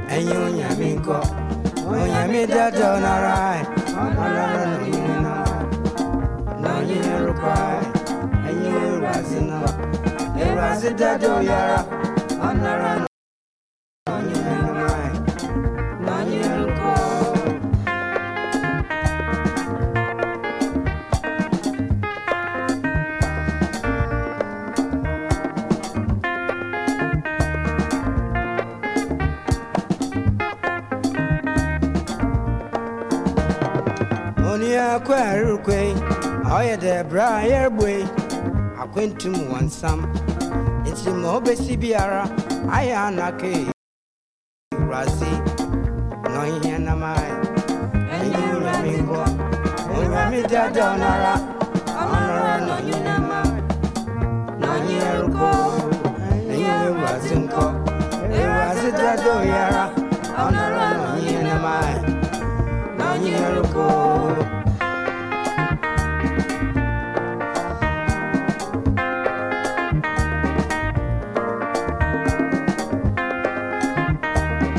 and you yaminko. Oh, yamida don't arrive. No, you cry, and you will rise enough. There was a dead or yara. Honor. Quay, I had a briar way. I went to one some. It's the Mobe Sibiara. I am a key. Rasi, no, yana mai. And you let me go. Oh, Ramida Donara. Honor, no, you nama. No, you go. And you was in co. It was a Dado Yara.